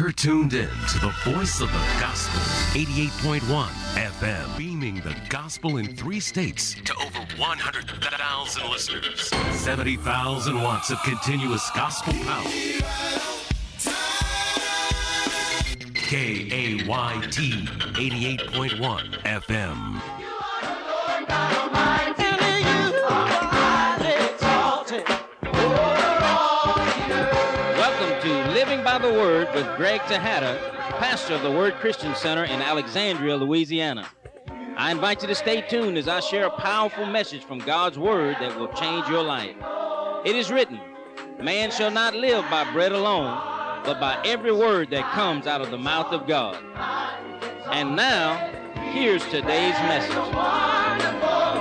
You're tuned in to the voice of the gospel, 88.1 FM, beaming the gospel in 3 states to over 100,000 listeners. 70,000 watts of continuous gospel power. KAYT 88.1 FM. Welcome to Living by the Word with Greg Tejada, pastor of the Word Christian Center in Alexandria, Louisiana. I invite you to stay tuned as I share a powerful message from God's Word that will change your life. It is written, man shall not live by bread alone, but by every word that comes out of the mouth of God. And now, here's today's message.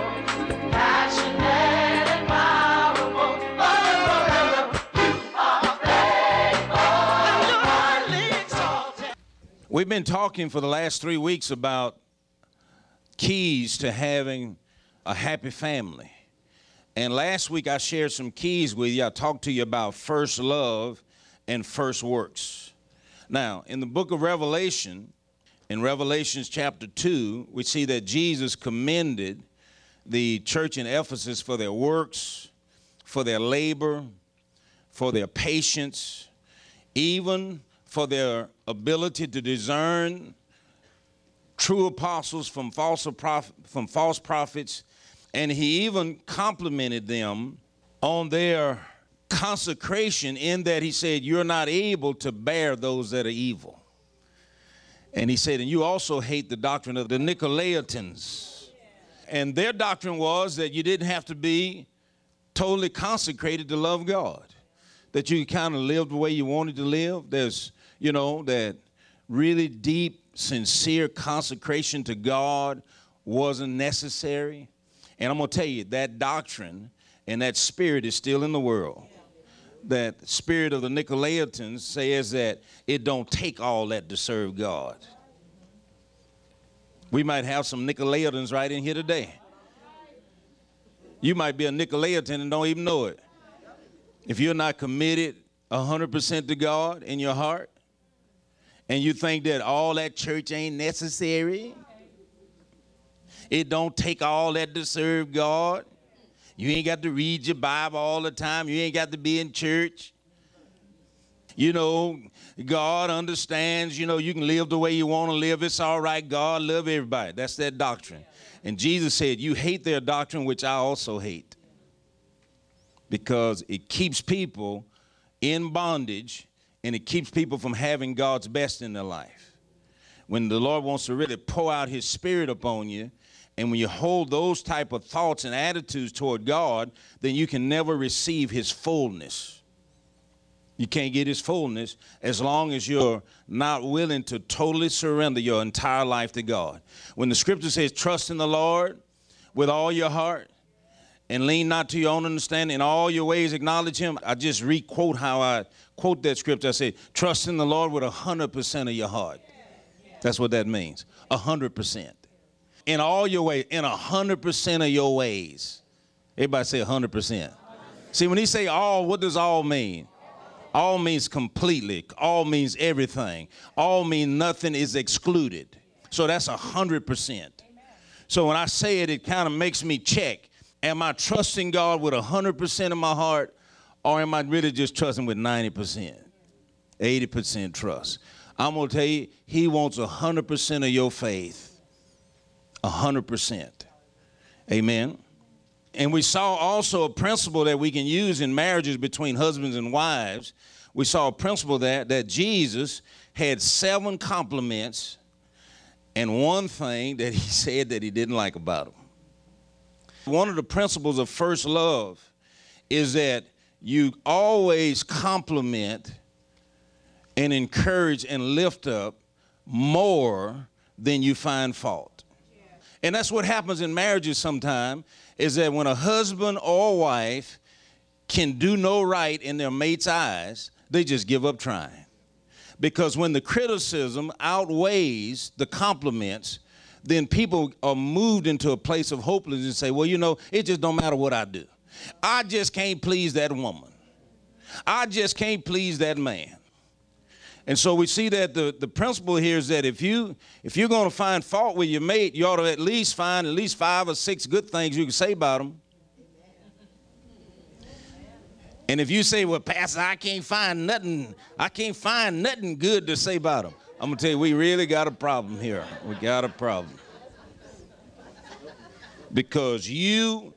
We've been talking for the last 3 weeks about keys to having a happy family. And last week I shared some keys with you. I talked to you about first love and first works. Now, in the book of Revelation, in Revelations chapter 2, we see that Jesus commended the church in Ephesus for their works, for their labor, for their patience, even for their ability to discern true apostles from false prophets. And he even complimented them on their consecration in that he said, you're not able to bear those that are evil. And he said, and you also hate the doctrine of the Nicolaitans. And their doctrine was that you didn't have to be totally consecrated to love God, that you kind of live the way you wanted to live. There's, that really deep, sincere consecration to God wasn't necessary. And I'm going to tell you, that doctrine and that spirit is still in the world. That spirit of the Nicolaitans says that it don't take all that to serve God. We might have some Nicolaitans right in here today. You might be a Nicolaitan and don't even know it. If you're not committed 100% to God in your heart, and you think that all that church ain't necessary, it don't take all that to serve God. You ain't got to read your Bible all the time. You ain't got to be in church. God understands, you can live the way you want to live. It's all right. God love everybody. That's that doctrine. And Jesus said, you hate their doctrine, which I also hate. Because it keeps people in bondage and it keeps people from having God's best in their life. When the Lord wants to really pour out his spirit upon you, and when you hold those type of thoughts and attitudes toward God, then you can never receive his fullness. You can't get his fullness as long as you're not willing to totally surrender your entire life to God. When the scripture says, trust in the Lord with all your heart and lean not to your own understanding, in all your ways acknowledge him. I just re-quote how I quote that scripture. I say, trust in the Lord with 100% of your heart. That's what that means, 100%. In all your ways, in 100% of your ways. Everybody say 100%. See, when he say all, what does all mean? All means completely. All means everything. All means nothing is excluded. So that's 100%. So when I say it, it kind of makes me check. Am I trusting God with 100% of my heart, or am I really just trusting with 90%, 80% trust? I'm going to tell you, he wants 100% of your faith, 100%. Amen. And we saw also a principle that we can use in marriages between husbands and wives. We saw a principle that Jesus had 7 compliments and one thing that he said that he didn't like about him. One of the principles of first love is that you always compliment and encourage and lift up more than you find fault. And that's what happens in marriages sometimes, is that when a husband or a wife can do no right in their mate's eyes, they just give up trying. Because when the criticism outweighs the compliments, then people are moved into a place of hopelessness and say, well, it just don't matter what I do. I just can't please that woman. I just can't please that man. And so we see that the principle here is that if you're going to find fault with your mate, you ought to at least find at least 5 or 6 good things you can say about them. And if you say, well, Pastor, I can't find nothing good to say about them, I'm going to tell you, we really got a problem here. We got a problem. Because you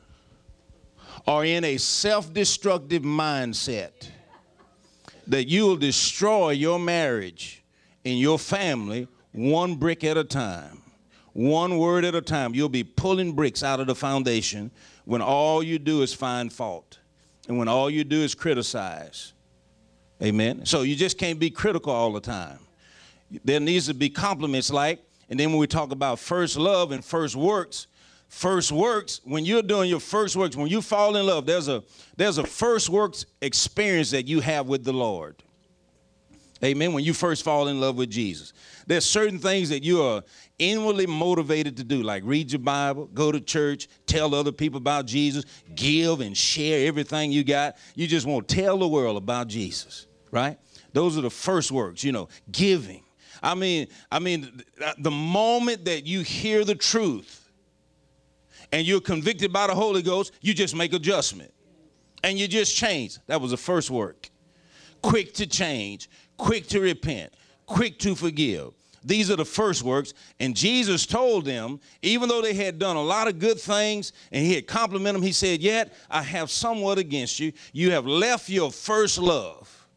are in a self-destructive mindset that you will destroy your marriage and your family one brick at a time, one word at a time. You'll be pulling bricks out of the foundation when all you do is find fault and when all you do is criticize. Amen? So you just can't be critical all the time. There needs to be compliments like, and then when we talk about first love and first works, when you're doing your first works, when you fall in love, there's a first works experience that you have with the Lord. Amen. When you first fall in love with Jesus, there's certain things that you are inwardly motivated to do, like read your Bible, go to church, tell other people about Jesus, give and share everything you got. You just want to tell the world about Jesus, right? Those are the first works, giving. I mean, the moment that you hear the truth, and you're convicted by the Holy Ghost, you just make adjustment. And you just change. That was the first work. Quick to change, quick to repent, quick to forgive. These are the first works. And Jesus told them, even though they had done a lot of good things, and he had complimented them, he said, yet I have somewhat against you. You have left your first love.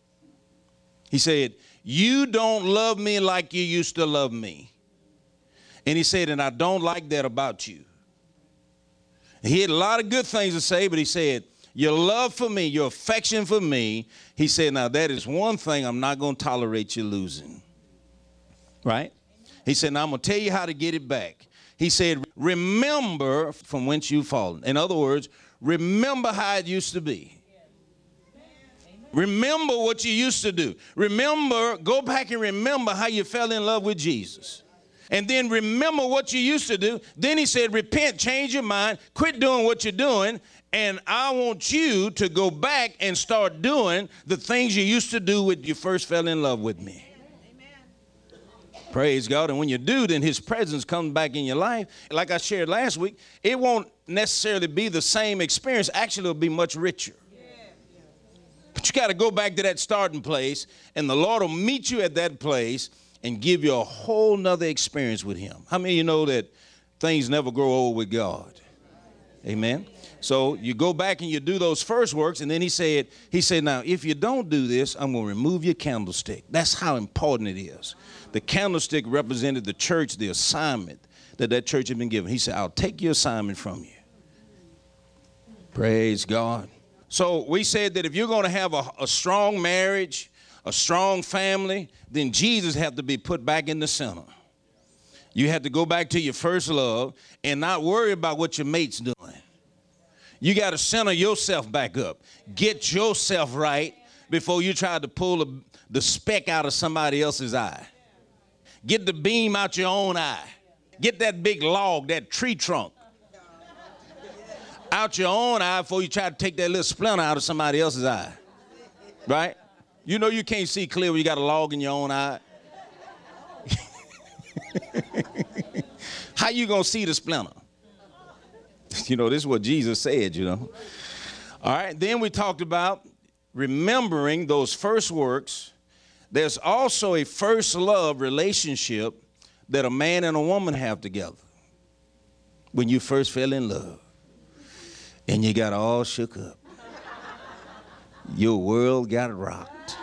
He said, you don't love me like you used to love me. And he said, and I don't like that about you. He had a lot of good things to say, but he said, your love for me, your affection for me, he said, now that is one thing I'm not going to tolerate you losing. Right? He said, now I'm going to tell you how to get it back. He said, remember from whence you've fallen. In other words, remember how it used to be. Remember what you used to do. Remember, go back and remember how you fell in love with Jesus. And then remember what you used to do. Then he said, repent, change your mind, quit doing what you're doing, and I want you to go back and start doing the things you used to do when you first fell in love with me. Amen. Praise God. And when you do, then his presence comes back in your life. Like I shared last week, it won't necessarily be the same experience. Actually, it'll be much richer. But you got to go back to that starting place, and the Lord will meet you at that place and give you a whole nother experience with him. How many of you know that things never grow old with God? Amen. So you go back and you do those first works, and then he said, now, if you don't do this, I'm going to remove your candlestick. That's how important it is. The candlestick represented the church, the assignment that church had been given. He said, I'll take your assignment from you. Praise God. So we said that if you're going to have a strong marriage, a strong family, then Jesus had to be put back in the center. You had to go back to your first love and not worry about what your mate's doing. You got to center yourself back up. Get yourself right before you try to pull the speck out of somebody else's eye. Get the beam out your own eye. Get that big log, that tree trunk, out your own eye before you try to take that little splinter out of somebody else's eye. Right? You know you can't see clear when you got a log in your own eye. How you going to see the splinter? This is what Jesus said, All right, then we talked about remembering those first works. There's also a first love relationship that a man and a woman have together when you first fell in love and you got all shook up. Your world got rocked.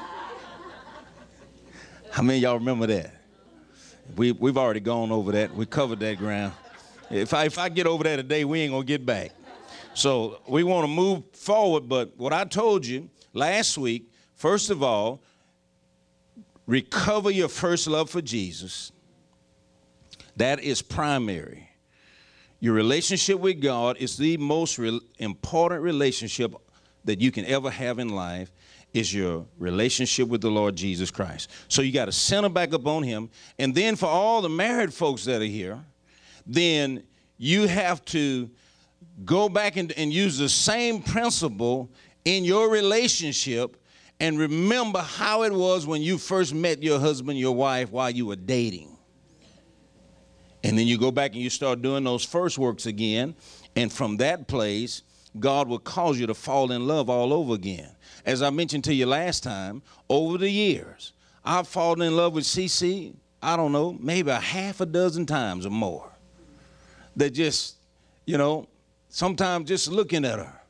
How many of y'all remember that? We've already gone over that. We covered that ground. If I get over that today, we ain't going to get back. So we want to move forward, but what I told you last week, first of all, recover your first love for Jesus. That is primary. Your relationship with God is the most important relationship that you can ever have in life, is your relationship with the Lord Jesus Christ. So you got to center back up on him. And then for all the married folks that are here, then you have to go back and use the same principle in your relationship and remember how it was when you first met your husband, your wife, while you were dating. And then you go back and you start doing those first works again. And from that place, God will cause you to fall in love all over again. As I mentioned to you last time, over the years, I've fallen in love with CC, I don't know, maybe a half a dozen times or more. That just, you know, sometimes just looking at her,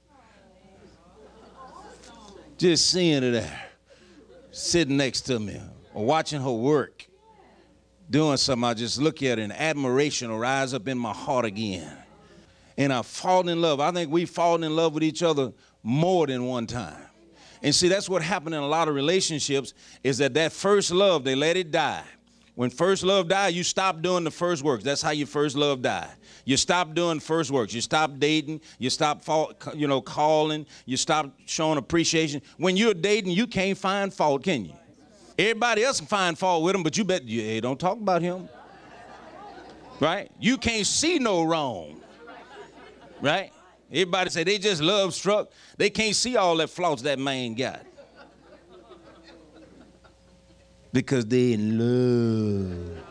just seeing her there, sitting next to me, or watching her work, doing something, I just look at her and admiration will rise up in my heart again. And I've fallen in love. I think we've fallen in love with each other more than one time. And see, that's what happened in a lot of relationships, is that first love, they let it die. When first love died, you stop doing the first works. That's how your first love died. You stop doing first works. You stop dating. You stop, calling. You stop showing appreciation. When you're dating, you can't find fault, can you? Everybody else can find fault with him, but you bet, hey, don't talk about him. Right? You can't see no wrong. Right? Everybody say they just love struck. They can't see all that flaws that man got. Because they in love.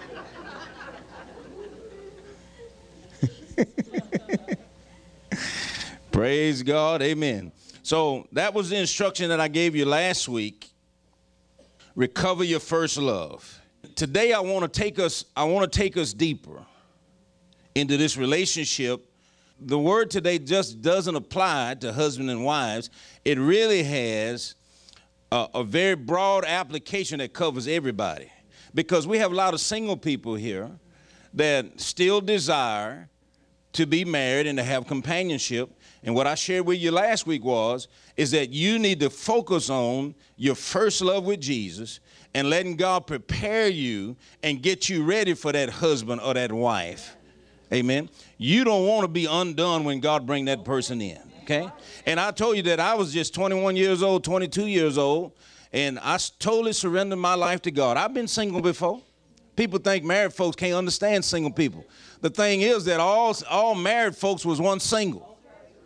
Praise God. Amen. So that was the instruction that I gave you last week. Recover your first love. Today I want to take us deeper into this relationship. The word today just doesn't apply to husbands and wives. It really has a very broad application that covers everybody, because we have a lot of single people here that still desire to be married and to have companionship. And what I shared with you last week is that you need to focus on your first love with Jesus and letting God prepare you and get you ready for that husband or that wife. Amen. You don't want to be undone when God bring that person in. Okay. And I told you that I was just 21 years old, 22 years old, and I totally surrendered my life to God. I've been single before. People think married folks can't understand single people. The thing is that all married folks was once single.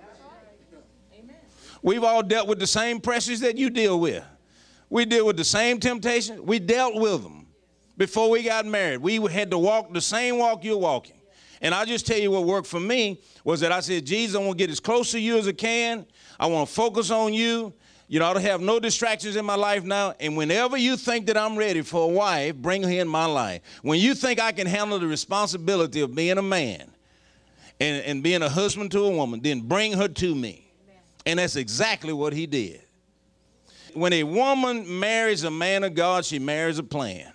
We've all dealt with the same pressures that you deal with. We deal with the same temptations. We dealt with them before we got married. We had to walk the same walk you're walking. And I'll just tell you what worked for me was that I said, Jesus, I want to get as close to you as I can. I want to focus on you. You know, I don't have no distractions in my life now. And whenever you think that I'm ready for a wife, bring her in my life. When you think I can handle the responsibility of being a man and being a husband to a woman, then bring her to me. Amen. And that's exactly what he did. When a woman marries a man of God, she marries a plan.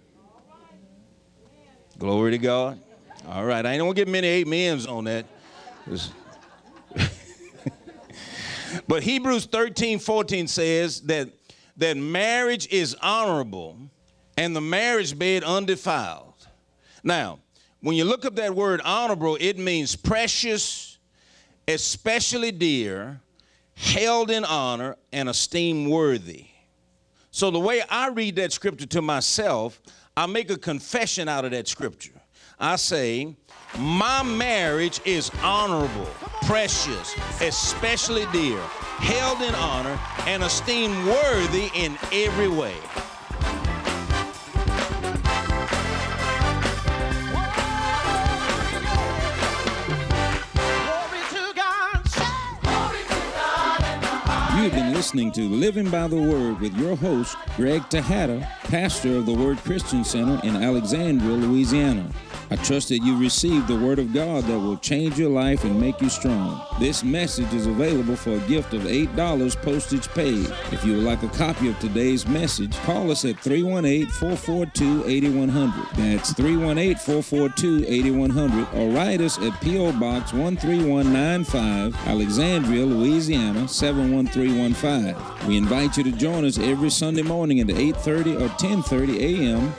Glory to God. All right, I ain't gonna get many amens on that. But Hebrews 13:14 says that marriage is honorable and the marriage bed undefiled. Now, when you look up that word honorable, it means precious, especially dear, held in honor, and esteemed worthy. So the way I read that scripture to myself, I make a confession out of that scripture. I say, my marriage is honorable, precious, especially dear, held in honor, and esteemed worthy in every way. You've been listening to Living by the Word with your host, Greg Tejada, pastor of the Word Christian Center in Alexandria, Louisiana. I trust that you received the Word of God that will change your life and make you strong. This message is available for a gift of $8 postage paid. If you would like a copy of today's message, call us at 318-442-8100. That's 318-442-8100, or write us at P.O. Box 13195, Alexandria, Louisiana 71315. We invite you to join us every Sunday morning at 8:30 or 10:30 a.m.